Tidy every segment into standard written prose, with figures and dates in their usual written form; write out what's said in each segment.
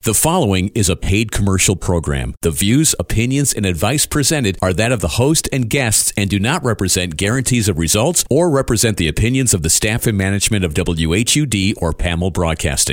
The following is a paid commercial program. The views, opinions, and advice presented are that of the host and guests and do not represent guarantees of results or represent the opinions of the staff and management of WHUD or PAML Broadcasting.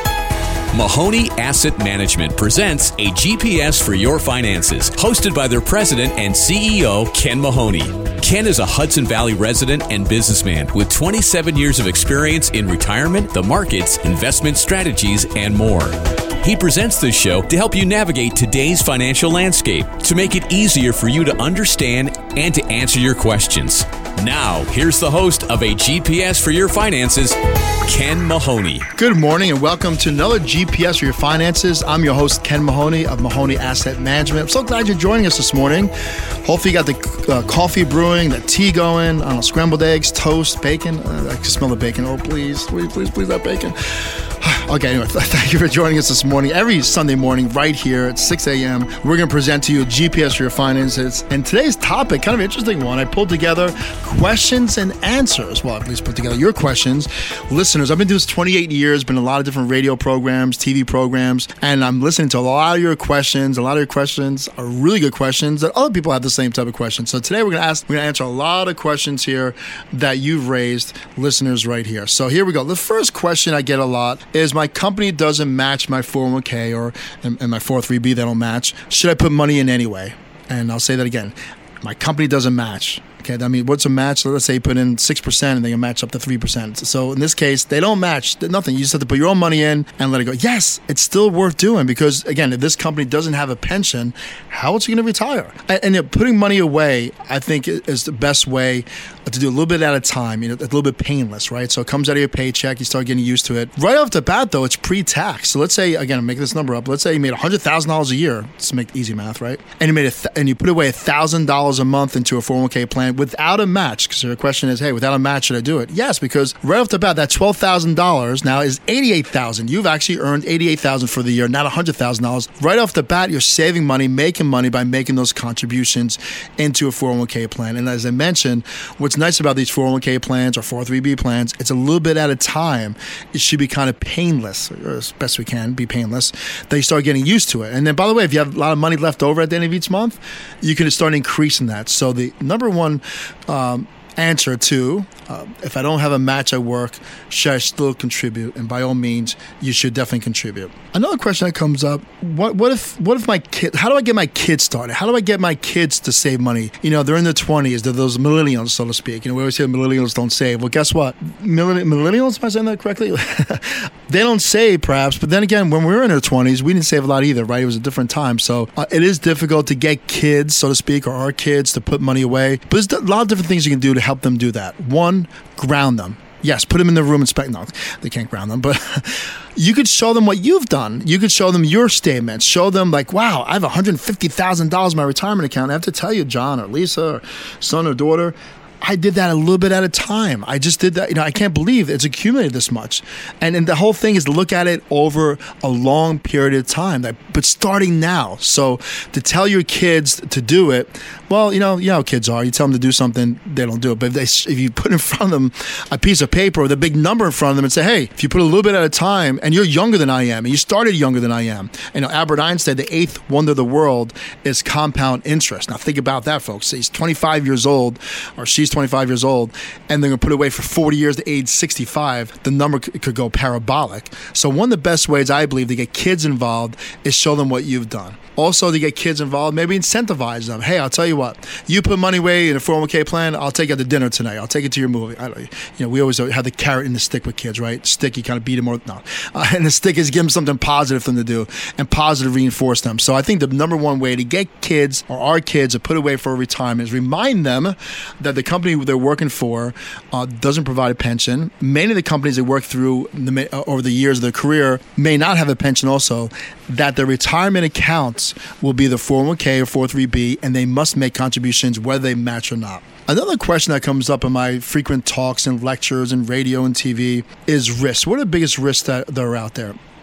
Mahoney Asset Management presents a GPS for your finances, hosted by their president and CEO, Ken Mahoney. Ken is a Hudson Valley resident and businessman with 27 years of experience in retirement, the markets, investment strategies, and more. He presents this show to help you navigate today's financial landscape, to make it easier for you to understand and to answer your questions. Now, here's the host of A GPS for Your Finances, Ken Mahoney. Good morning and welcome to another GPS for Your Finances. I'm your host, Ken Mahoney of Mahoney Asset Management. I'm so glad you're joining us this morning. Hopefully you got the coffee brewing, the tea going, scrambled eggs, toast, bacon. I can smell the bacon. Oh, please, that bacon. Okay, anyway, thank you for joining us this morning. Every Sunday morning, right here at 6 a.m., we're going to present to you a GPS for your finances. And today's topic, kind of an interesting one. I pulled together questions and answers. Well, at least put together your questions. Listeners, I've been doing this 28 years, been in a lot of different radio programs, TV programs, and I'm listening to a lot of your questions. A lot of your questions are really good questions that other people have the same type of questions. So today we're going to answer a lot of questions here that you've raised, listeners, right here. So here we go. The first question I get a lot is my company doesn't match my 401k and my 403b, they don't match. Should I put money in anyway? And I'll say that again. My company doesn't match. Okay, I mean, what's a match? So let's say you put in 6% and they can match up to 3%. So in this case, they don't match nothing. You just have to put your own money in and let it go. Yes, it's still worth doing because, again, if this company doesn't have a pension, how is it going to retire? And putting money away, I think, is the best way to do a little bit at a time, a little bit painless, right? So it comes out of your paycheck, you start getting used to it. Right off the bat, though, it's pre-tax. So let's say, again, I'm making this number up. Let's say you made $100,000 a year. Let's make easy math, right? And you put away $1,000 a month into a 401k plan without a match. Because the question is, hey, without a match, should I do it? Yes, because right off the bat, that $12,000 now is $88,000. You've actually earned $88,000 for the year, not $100,000. Right off the bat, you're saving money, making money by making those contributions into a 401k plan. And as I mentioned, what's nice about these 401k plans or 403b plans, it's a little bit at a time. It should be kind of painless, or as best we can be painless, that you start getting used to it. And then, by the way, if you have a lot of money left over at the end of each month, you can start increasing that. So the number one answer to if I don't have a match at work, should I still contribute? And by all means, you should definitely contribute. Another question that comes up: what if my kid? How do I get my kids started? How do I get my kids to save money? They're in their 20s. They're those millennials, so to speak. We always say millennials don't save. Well, guess what? Millennials, am I saying that correctly? They don't save, perhaps. But then again, when we were in our 20s, we didn't save a lot either, right? It was a different time. So it is difficult to get kids, so to speak, or our kids to put money away. But there's a lot of different things you can do to help them do that. One, ground them. Yes, put them in the room and no, they can't ground them, but you could show them what you've done. You could show them your statements. Show them like, wow, I have $150,000 in my retirement account. I have to tell you, John or Lisa or son or daughter, I did that a little bit at a time. I just did that. I can't believe it's accumulated this much. And the whole thing is to look at it over a long period of time, but starting now. So to tell your kids to do it, well, you know how kids are. You tell them to do something, they don't do it. But if you put in front of them a piece of paper with a big number in front of them and say, hey, if you put a little bit at a time, and you're younger than I am, and you started younger than I am. Albert Einstein, the eighth wonder of the world is compound interest. Now think about that, folks. He's 25 years old, or she's 25 years old, and they're going to put it away for 40 years to age 65. The number could go parabolic. So one of the best ways, I believe, to get kids involved is show them what you've done. Also, to get kids involved, maybe incentivize them. Hey, I'll tell you what, you put money away in a 401k plan, I'll take you out to dinner tonight. I'll take you to your movie. We always have the carrot and the stick with kids, right? Stick, you kind of beat them and the stick is give them something positive for them to do and positive reinforce them. So I think the number one way to get kids or our kids to put away for retirement is remind them that the company they're working for doesn't provide a pension. Many of the companies they work through over the years of their career may not have a pension also, that their retirement accounts will be the 401k or 403b, and they must make contributions whether they match or not. Another question that comes up in my frequent talks and lectures and radio and TV is risks. What are the biggest risks that are out there?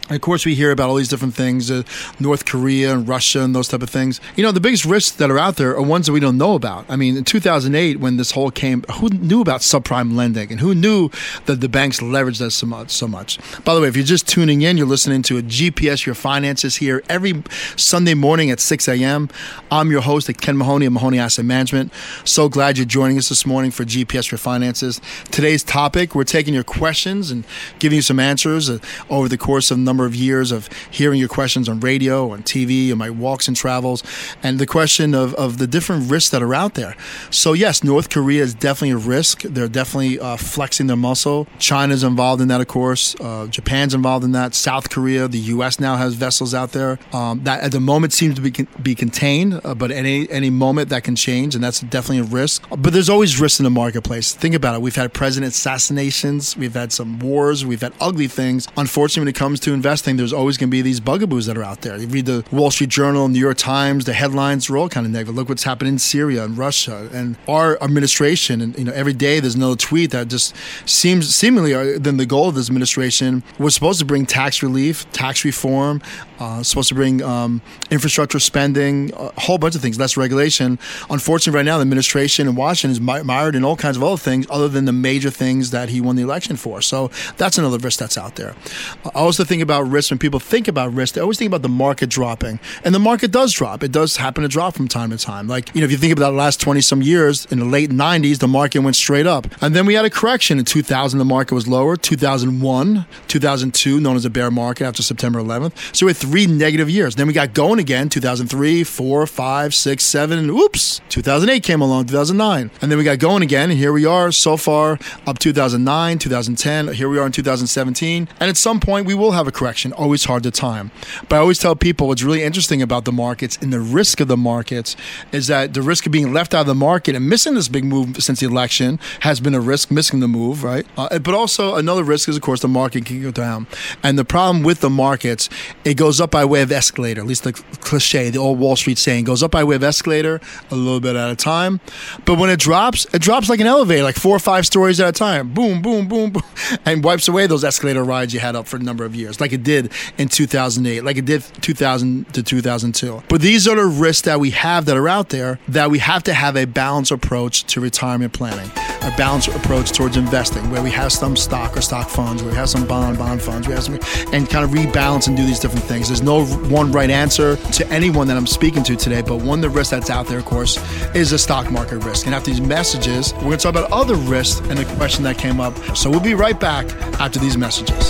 And of course, we hear about all these different things, North Korea and Russia and those type of things. The biggest risks that are out there are ones that we don't know about. I mean, in 2008, when this whole came, who knew about subprime lending? And who knew that the banks leveraged that so much? By the way, if you're just tuning in, you're listening to a GPS Your Finances here every Sunday morning at 6 a.m. I'm your host, Ken Mahoney of Mahoney Asset Management. So glad you're joining us this morning for GPS Your Finances. Today's topic, we're taking your questions and giving you some answers over the course of a number of years of hearing your questions on radio, on TV, on my walks and travels, and the question of the different risks that are out there. So yes, North Korea is definitely a risk. They're definitely flexing their muscle. China's involved in that, of course. Japan's involved in that. South Korea, the U.S. now has vessels out there. That at the moment seems to be contained, but any moment that can change, and that's definitely a risk. But there's always risks in the marketplace. Think about it. We've had president assassinations. We've had some wars. We've had ugly things. Unfortunately, when it comes to investing, there's always going to be these bugaboos that are out there. You read the Wall Street Journal, New York Times, the headlines are all kind of negative. Look what's happening in Syria and Russia and our administration. And every day there's another tweet that just seems seemingly then the goal of this administration was supposed to bring tax relief, tax reform, supposed to bring infrastructure spending, a whole bunch of things, less regulation. Unfortunately, right now the administration in Washington is mired in all kinds of other things other than the major things that he won the election for. So that's another risk that's out there. I also think about risk. When people think about risk, they always think about the market dropping. And the market does drop. It does happen to drop from time to time. Like, if you think about the last 20-some years, in the late 90s, the market went straight up. And then we had a correction. In 2000, the market was lower. 2001, 2002, known as a bear market after September 11th. So we had 3 negative years. Then we got going again, 2003, 4, 5, 6, 7, and oops, 2008 came along, 2009. And then we got going again, and here we are so far up 2009, 2010, here we are in 2017. And at some point, we will have a correction. Always hard to time. But I always tell people what's really interesting about the markets and the risk of the markets is that the risk of being left out of the market and missing this big move since the election has been a risk, missing the move, right? But also another risk is, of course, the market can go down. And the problem with the markets, it goes up by way of escalator, at least the cliche, the old Wall Street saying, goes up by way of escalator a little bit at a time. But when it drops like an elevator, like 4 or 5 stories at a time. Boom, boom, boom, boom. And wipes away those escalator rides you had up for a number of years, like it did in 2008, like it did 2000 to 2002. But these are the risks that we have that are out there that we have to have a balanced approach to retirement planning, a balanced approach towards investing, where we have some stock or stock funds, where we have some bond funds, we have some, and kind of rebalance and do these different things. There's no one right answer to anyone that I'm speaking to today, but one of the risks that's out there, of course, is the stock market risk. And after these messages, we're going to talk about other risks and the question that came up. So we'll be right back after these messages.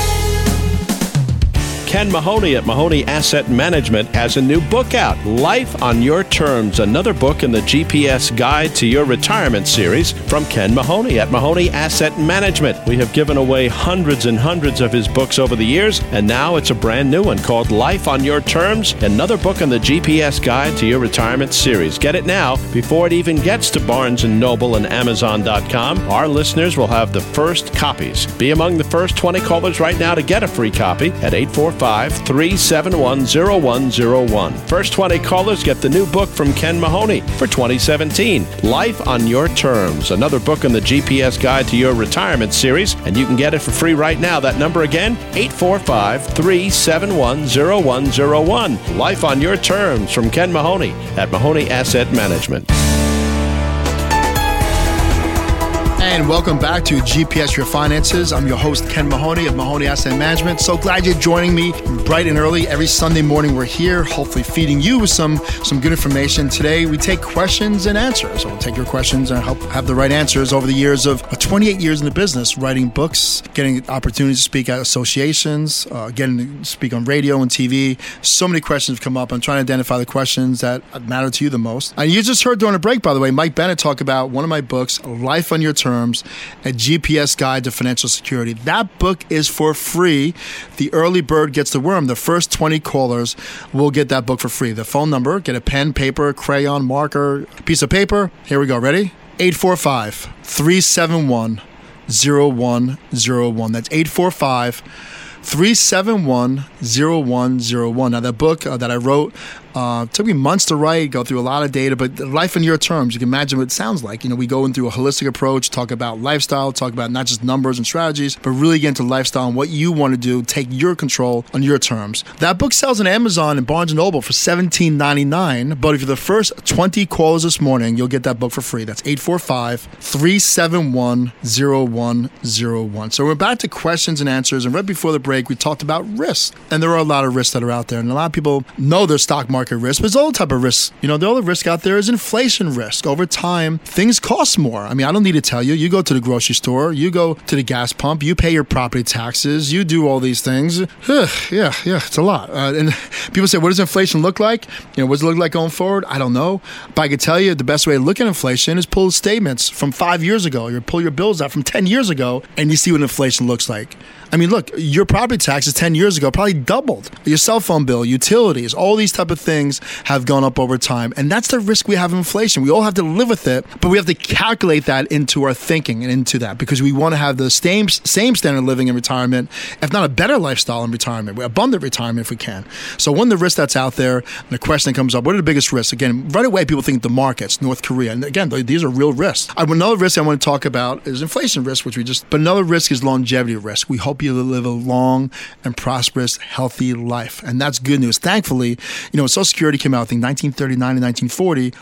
Ken Mahoney at Mahoney Asset Management has a new book out, Life on Your Terms, another book in the GPS Guide to Your Retirement series from Ken Mahoney at Mahoney Asset Management. We have given away hundreds and hundreds of his books over the years, and now it's a brand new one called Life on Your Terms, another book in the GPS Guide to Your Retirement series. Get it now before it even gets to Barnes & Noble and Amazon.com. Our listeners will have the first copies. Be among the first 20 callers right now to get a free copy at 845-371-0101. First 20 callers get the new book from Ken Mahoney for 2017, Life on Your Terms, another book in the GPS Guide to Your Retirement series, and you can get it for free right now. That number again, 845-371-0101. Life on Your Terms from Ken Mahoney at Mahoney Asset Management. And welcome back to GPS Your Finances. I'm your host, Ken Mahoney of Mahoney Asset Management. So glad you're joining me bright and early. Every Sunday morning we're here, hopefully feeding you with some good information. Today we take questions and answers. So we'll take your questions and help have the right answers over the years of 28 years in the business, writing books, getting opportunities to speak at associations, getting to speak on radio and TV. So many questions have come up. I'm trying to identify the questions that matter to you the most. And you just heard during a break, by the way, Mike Bennett talk about one of my books, Life on Your Terms, a GPS Guide to Financial Security. That book is for free. The early bird gets the worm. The first 20 callers will get that book for free. The phone number, get a pen, paper, crayon, marker, piece of paper. Here we go. Ready? 845-371-0101. That's 845-371-0101. Now, that book that I wrote Took me months to write, go through a lot of data, but life in your terms. You can imagine what it sounds like. We go into a holistic approach, talk about lifestyle, talk about not just numbers and strategies, but really get into lifestyle and what you want to do, take your control on your terms. That book sells on Amazon and Barnes & Noble for $17.99, but if you're the first 20 callers this morning, you'll get that book for free. That's 845-371-0101. So we're back to questions and answers, and right before the break, we talked about risks, and there are a lot of risks that are out there, and a lot of people know there's stock market risk, but there's all type of risks. The other risk out there is inflation risk. Over time, things cost more. I don't need to tell you. You go to the grocery store, you go to the gas pump, you pay your property taxes, you do all these things. Yeah, it's a lot. And people say, what does inflation look like? What does it look like going forward? I don't know. But I can tell you the best way to look at inflation is pull statements from 5 years ago. You pull your bills out from 10 years ago, and you see what inflation looks like. Look, your property taxes 10 years ago probably doubled. Your cell phone bill, utilities, all these type of things have gone up over time. And that's the risk we have of inflation. We all have to live with it, but we have to calculate that into our thinking and into that because we want to have the same standard of living in retirement, if not a better lifestyle in retirement, abundant retirement if we can. So one of the risks that's out there, and the question that comes up, what are the biggest risks? Again, right away people think the markets, North Korea. And again, these are real risks. Another risk I want to talk about is inflation risk, but another risk is longevity risk. We hope you live a long and prosperous, healthy life. And that's good news. Thankfully, when Social Security came out, I think 1939 and 1940,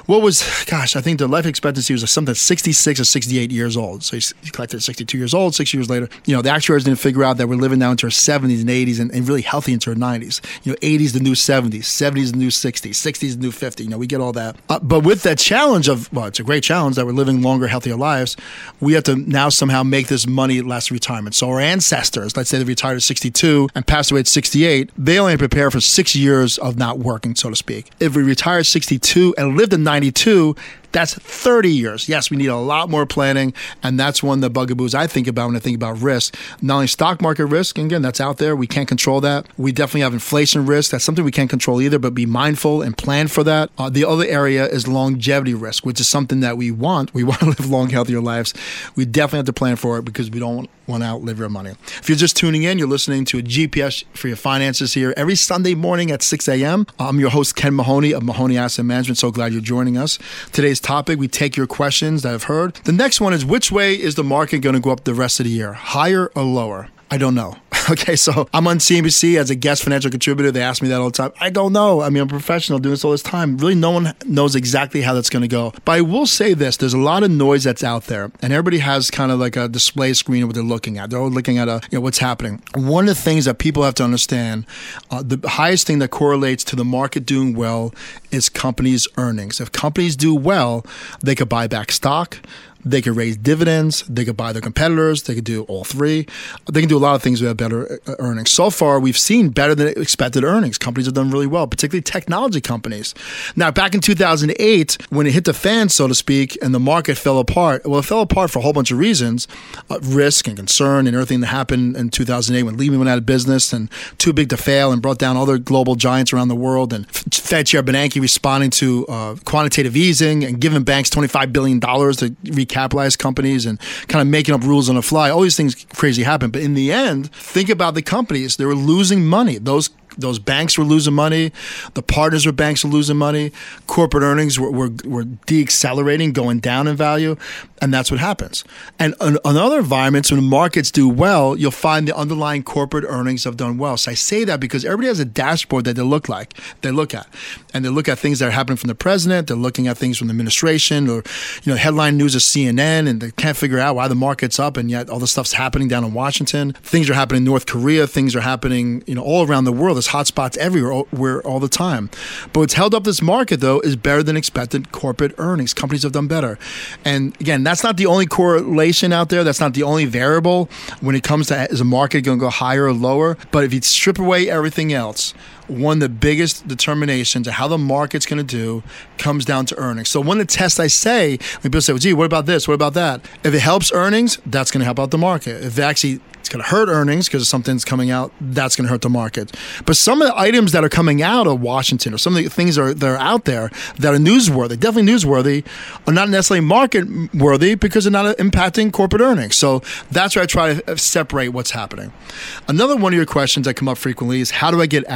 I think the life expectancy was something 66 or 68 years old. So you collected at 62 years old, 6 years later. The actuaries didn't figure out that we're living now into our 70s and 80s and really healthy into our 90s. 80s the new 70s, 70s the new 60s, 60s the new 50. We get all that. But with that challenge it's a great challenge that we're living longer, healthier lives, we have to now somehow make this money last retirement. So our ancestors, let's say they retired at 62 and passed away at 68, they only prepare for 6 years of not working, so to speak. If we retire at 62 and lived at 92, that's 30 years. Yes, we need a lot more planning, and that's one of the bugaboos I think about when I think about risk. Not only stock market risk, and again, that's out there. We can't control that. We definitely have inflation risk. That's something we can't control either, but be mindful and plan for that. The other area is longevity risk, which is something that we want. We want to live long, healthier lives. We definitely have to plan for it because we don't want to outlive your money. If you're just tuning in, you're listening to a GPS for your finances here every Sunday morning at 6 a.m. I'm your host, Ken Mahoney of Mahoney Asset Management. So glad you're joining us. Today's topic, we take your questions that I've heard. The next one is, which way is the market going to go up the rest of the year? Higher or lower? I don't know. Okay, so I'm on CNBC as a guest financial contributor. They ask me that all the time. I don't know. I'm a professional doing this all this time. Really, no one knows exactly how that's going to go. But I will say this. There's a lot of noise that's out there, and everybody has kind of like a display screen of what they're looking at. They're all looking at what's happening. One of the things that people have to understand, the highest thing that correlates to the market doing well is companies' earnings. If companies do well, they could buy back stock. They could raise dividends. They could buy their competitors. They could do all three. They can do a lot of things with better earnings. So far, we've seen better than expected earnings. Companies have done really well, particularly technology companies. Now, back in 2008, when it hit the fan, so to speak, and the market fell apart, well, it fell apart for a whole bunch of reasons, risk and concern and everything that happened in 2008 when Lehman went out of business and too big to fail and brought down other global giants around the world, and Fed Chair Bernanke responding to quantitative easing and giving banks $25 billion to recapitalize companies and kind of making up rules on the fly. All these things crazy happened. But in the end, think about the companies. They were losing money. Those banks were losing money. The partners with banks were losing money. Corporate earnings were deaccelerating, going down in value. And that's what happens. And in other environments, when markets do well, you'll find the underlying corporate earnings have done well. So I say that because everybody has a dashboard that they look at. And they look at things that are happening from the president. They're looking at things from the administration or, headline news of CNN, and they can't figure out why the market's up, and yet all the stuff's happening down in Washington. Things are happening in North Korea. Things are happening, all around the world. There's hotspots everywhere all the time. But what's held up this market, though, is better than expected corporate earnings. Companies have done better. And again, that's not the only correlation out there. That's not the only variable when it comes to, is a market going to go higher or lower? But if you strip away everything else, one of the biggest determinations of how the market's going to do comes down to earnings. So one of the tests I say, when people say, well, gee, what about this? What about that? If it helps earnings, that's going to help out the market. If it's going to hurt earnings because something's coming out, that's going to hurt the market. But some of the items that are coming out of Washington, or some of the things that are out there that are newsworthy, definitely newsworthy, are not necessarily market worthy because they're not impacting corporate earnings. So that's where I try to separate what's happening. Another one of your questions that come up frequently is, how do I get out of debt?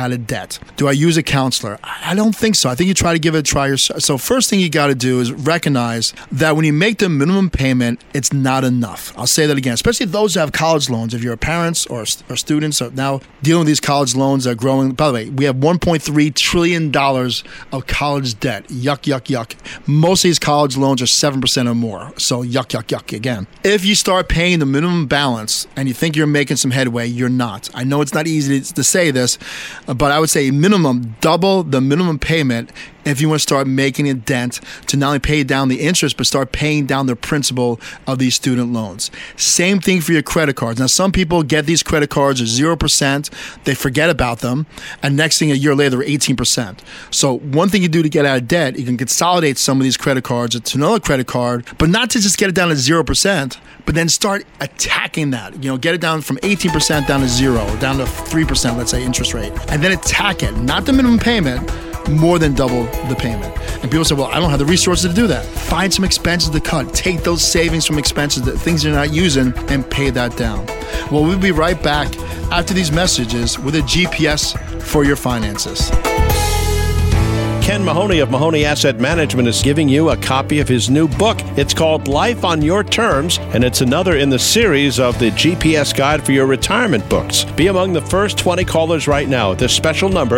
debt. Do I use a counselor? I don't think so. I think you try to give it a try yourself. So first thing you got to do is recognize that when you make the minimum payment, it's not enough. I'll say that again, especially those who have college loans. If you're parents or students are now dealing with these college loans that are growing. By the way, we have $1.3 trillion of college debt. Yuck, yuck, yuck. Most of these college loans are 7% or more. So yuck, yuck, yuck again. If you start paying the minimum balance and you think you're making some headway, you're not. I know it's not easy to say this, but I would say minimum, double the minimum payment if you want to start making a dent to not only pay down the interest, but start paying down the principal of these student loans. Same thing for your credit cards. Now, some people get these credit cards at 0%, they forget about them, and next thing, a year later, they're 18%. So one thing you do to get out of debt, you can consolidate some of these credit cards to another credit card, but not to just get it down to 0%, but then start attacking that. Get it down from 18% down to 0, down to 3%, let's say, interest rate, and then attack it, not the minimum payment, more than double the payment. And people say, well, I don't have the resources to do that. Find some expenses to cut. Take those savings from expenses, the things you're not using, and pay that down. Well, we'll be right back after these messages with a GPS for your finances. Ken Mahoney of Mahoney Asset Management is giving you a copy of his new book. It's called Life on Your Terms, and it's another in the series of the GPS Guide for Your Retirement books. Be among the first 20 callers right now at this special number,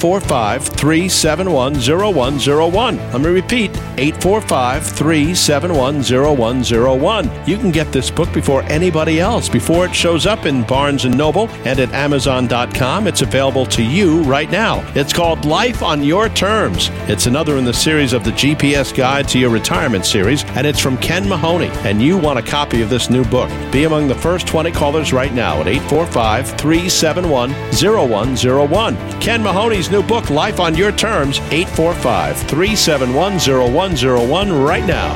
845-371-0101. Let me repeat, 845-371-0101. You can get this book before anybody else, before it shows up in Barnes & Noble and at Amazon.com. It's available to you right now. It's called Life on Your Terms. It's another in the series of the GPS Guide to Your Retirement series, and it's from Ken Mahoney, and you want a copy of this new book. Be among the first 20 callers right now at 845-371-0101. Ken Mahoney's new book, Life on Your Terms, 845-371-0101 right now.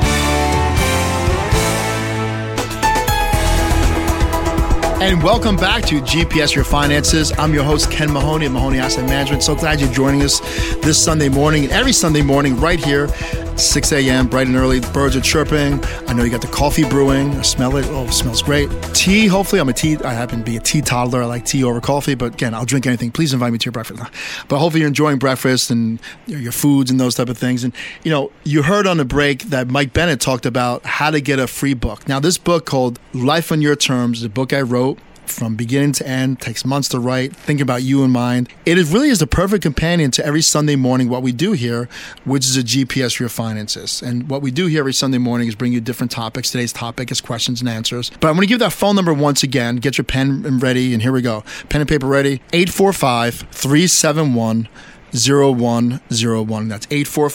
And welcome back to GPS Your Finances. I'm your host, Ken Mahoney of Mahoney Asset Management. So glad you're joining us this Sunday morning and every Sunday morning right here, 6 a.m., bright and early. The birds are chirping. I know you got the coffee brewing. I smell it. Oh, it smells great. Tea, hopefully. I happen to be a tea toddler. I like tea over coffee, but again, I'll drink anything. Please invite me to your breakfast. But hopefully you're enjoying breakfast and your foods and those type of things. And, you heard on the break that Mike Bennett talked about how to get a free book. Now, this book called Life on Your Terms, the book I wrote, from beginning to end, takes months to write, thinking about you in mind. It really is the perfect companion to every Sunday morning what we do here, which is a GPS for your finances. And what we do here every Sunday morning is bring you different topics. Today's topic is questions and answers. But I'm going to give that phone number once again. Get your pen ready, and here we go. Pen and paper ready. 845-371-0101. That's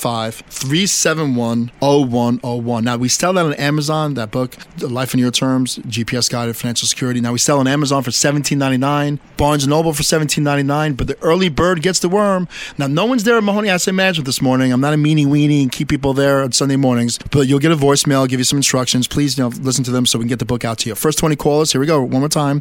845-371-0101. Now, we sell that on Amazon, that book, Life on Your Terms, GPS Guide to Financial Security. Now, we sell on Amazon for $17.99, Barnes & Noble for $17.99, but the early bird gets the worm. Now, no one's there at Mahoney Asset Management this morning. I'm not a meanie-weenie and keep people there on Sunday mornings, but you'll get a voicemail, I'll give you some instructions. Please, listen to them so we can get the book out to you. First 20 callers, here we go, one more time,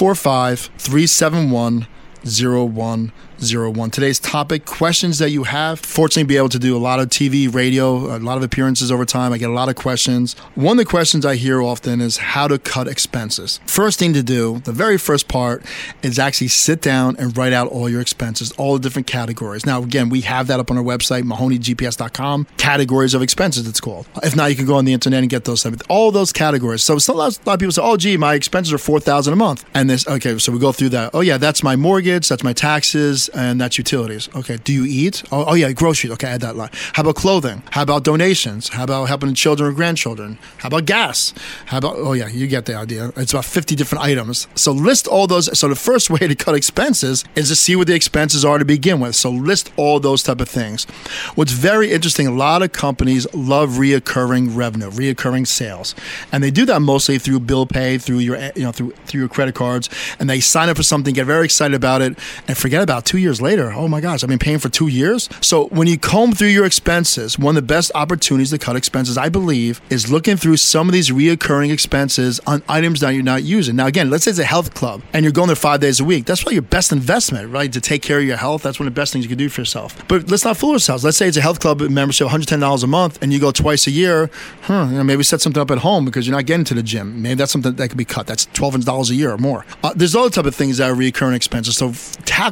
845-371-0101. Today's topic, questions that you have. Fortunately, be able to do a lot of TV, radio, a lot of appearances over time. I get a lot of questions. One of the questions I hear often is how to cut expenses. First thing to do, the very first part, is actually sit down and write out all your expenses, all the different categories. Now, again, we have that up on our website, MahoneyGPS.com, categories of expenses, it's called. If not, you can go on the internet and get those, all those categories. So a lot of people say, oh, gee, my expenses are $4,000 a month. And this, okay, so we go through that. Oh, yeah, that's my mortgage, that's my taxes, and that's utilities. Okay. Do you eat? Oh yeah, groceries. Okay, add that line. How about clothing? How about donations? How about helping children or grandchildren? How about gas? How about, oh yeah, you get the idea. It's about 50 different items. So list all those. So the first way to cut expenses is to see what the expenses are to begin with. So list all those type of things. What's very interesting, a lot of companies love reoccurring revenue, reoccurring sales. And they do that mostly through bill pay, through your, through your credit cards. And they sign up for something, get very excited about it, and forget about 2 years later. Oh my gosh, I've been paying for 2 years. So when you comb through your expenses, one of the best opportunities to cut expenses, I believe, is looking through some of these reoccurring expenses on items that you're not using. Now, again, let's say it's a health club and you're going there 5 days a week. That's probably your best investment, right? To take care of your health. That's one of the best things you can do for yourself. But let's not fool ourselves. Let's say it's a health club membership, $110 a month, and you go twice a year. Maybe set something up at home because you're not getting to the gym. Maybe that's something that could be cut. That's $1,200 a year or more. There's other type of things that are reoccurring expenses. So tackle that. There's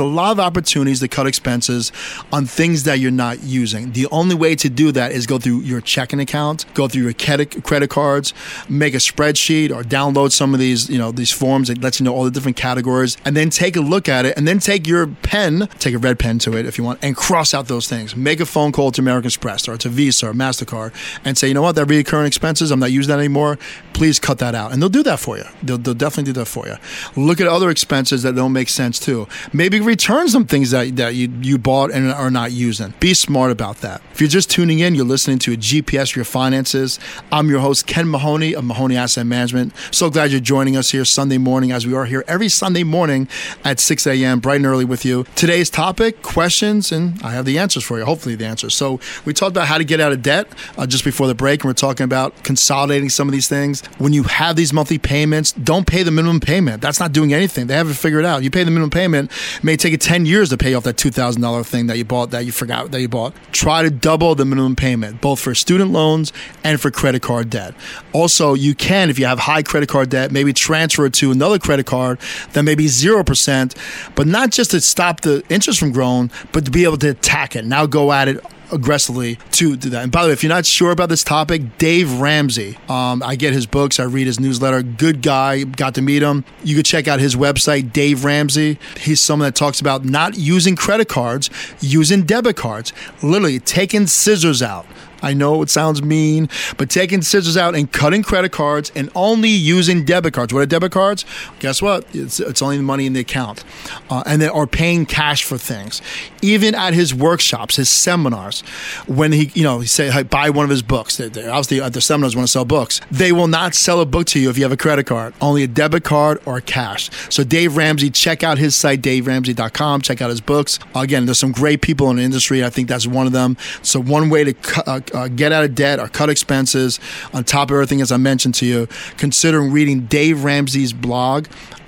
a lot of opportunities to cut expenses on things that you're not using. The only way to do that is go through your checking account, go through your credit cards, make a spreadsheet or download some of these, these forms that lets you know all the different categories, and then take a look at it, and then take your pen, take a red pen to it if you want, and cross out those things. Make a phone call to American Express or to Visa or MasterCard and say, you know what, that recurring expenses, I'm not using that anymore. Please cut that out. And they'll do that for you. They'll definitely do that for you. Look at other expenses that don't make sense too. Maybe return some things that you bought and are not using. Be smart about that. If you're just tuning in, you're listening to a GPS for Your Finances. I'm your host, Ken Mahoney of Mahoney Asset Management. So glad you're joining us here Sunday morning, as we are here every Sunday morning at 6 a.m., bright and early with you. Today's topic, questions, and I have the answers for you, hopefully the answers. So we talked about how to get out of debt just before the break, and we're talking about consolidating some of these things. When you have these monthly payments, don't pay the minimum payment. That's not doing anything. They haven't figured it out. You pay the minimum payment, it may take you 10 years to pay off that $2,000 thing that you bought, that you forgot that you bought. Try to double the minimum payment, both for student loans and for credit card debt. Also, you can, if you have high credit card debt, maybe transfer it to another credit card that may be 0%, but not just to stop the interest from growing, but to be able to attack it. Now go at it aggressively to do that. And by the way, if you're not sure about this topic, Dave Ramsey, I get his books, I read his newsletter, good guy, got to meet him. You could check out his website, Dave Ramsey. He's someone that talks about not using credit cards, using debit cards, literally taking scissors out. I know it sounds mean, but taking scissors out and cutting credit cards and only using debit cards. What are debit cards? Guess what? It's only the money in the account. And they are paying cash for things. Even at his workshops, his seminars, when he say, hey, buy one of his books. They obviously at the seminars want to sell books. They will not sell a book to you if you have a credit card. Only a debit card or cash. So Dave Ramsey, check out his site, daveramsey.com. Check out his books. Again, there's some great people in the industry. I think that's one of them. So one way to get out of debt or cut expenses, on top of everything, as I mentioned to you, consider reading Dave Ramsey's blog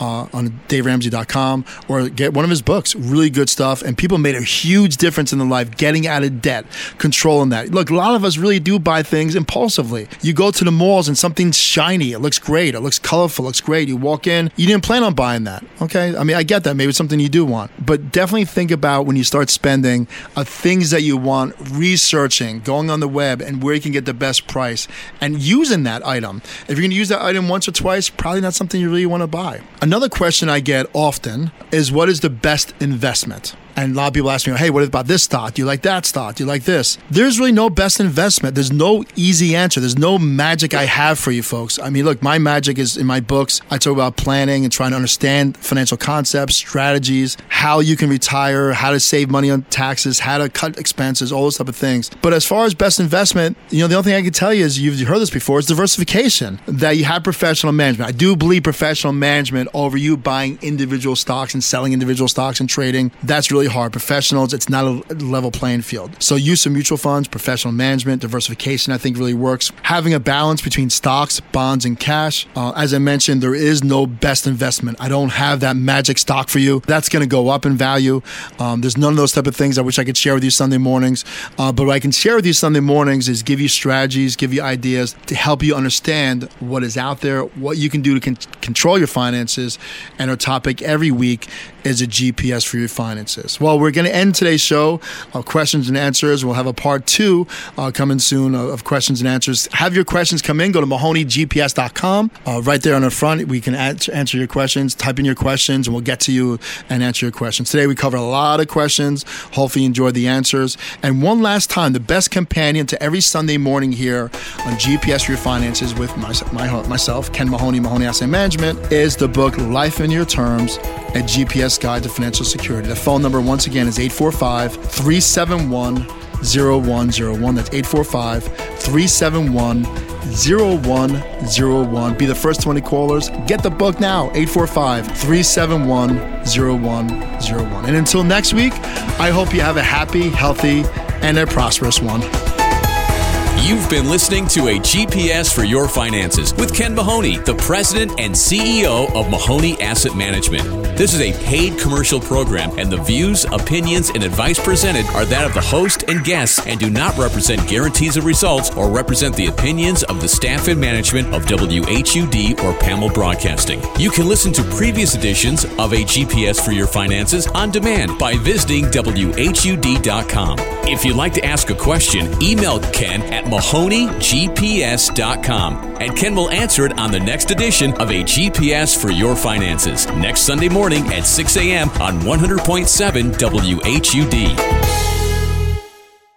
on daveramsey.com, or get one of his books. Really good stuff. And people made a huge difference in their life getting out of debt, controlling that. Look, a lot of us really do buy things impulsively. You go to the malls and something's shiny. It looks great. It looks colorful. It looks great. You walk in. You didn't plan on buying that. Okay? I mean, I get that. Maybe it's something you do want. But definitely think about when you start spending things that you want, researching, going on the web, and where you can get the best price, and using that item. If you're going to use that item once or twice, probably not something you really want to buy. Another question I get often is, what is the best investment? And a lot of people ask me, hey, what about this stock? Do you like that stock? Do you like this? There's really no best investment. There's no easy answer. There's no magic I have for you folks. I mean, look, my magic is in my books. I talk about planning and trying to understand financial concepts, strategies, how you can retire, how to save money on taxes, how to cut expenses, all those type of things. But as far as best investment, the only thing I can tell you is, you've heard this before, is diversification, that you have professional management. I do believe professional management over you buying individual stocks and selling individual stocks and trading. That's really hard. Professionals, it's not a level playing field. So use of mutual funds, professional management, diversification, I think really works. Having a balance between stocks, bonds, and cash. As I mentioned, there is no best investment. I don't have that magic stock for you. That's going to go up in value. There's none of those type of things I wish I could share with you Sunday mornings. But what I can share with you Sunday mornings is give you strategies, give you ideas to help you understand what is out there, what you can do to control your finances. And our topic every week is a GPS for your finances. Well, we're going to end today's show of questions and answers. We'll have a part 2 coming soon of questions and answers. Have your questions come in. Go to MahoneyGPS.com. Right there on the front, we can answer your questions. Type in your questions, and we'll get to you and answer your questions. Today, we covered a lot of questions. Hopefully, you enjoyed the answers. And one last time, the best companion to every Sunday morning here on GPS for Your Finances with myself, Ken Mahoney, Mahoney Asset Management, is the book Life in Your Terms, A GPS Guide to Financial Security. The phone number, once again, is 845-371-0101. That's 845-371-0101. Be the first 20 callers. Get the book now, 845-371-0101. And until next week, I hope you have a happy, healthy, and a prosperous one. You've been listening to a GPS for Your Finances with Ken Mahoney, the president and CEO of Mahoney Asset Management. This is a paid commercial program, and the views, opinions, and advice presented are that of the host and guests and do not represent guarantees of results or represent the opinions of the staff and management of WHUD or PAML Broadcasting. You can listen to previous editions of a GPS for Your Finances on demand by visiting WHUD.com. If you'd like to ask a question, email Ken at MahoneyGPS.com, and Ken will answer it on the next edition of a GPS for Your Finances next Sunday morning at 6 a.m. on 100.7 WHUD.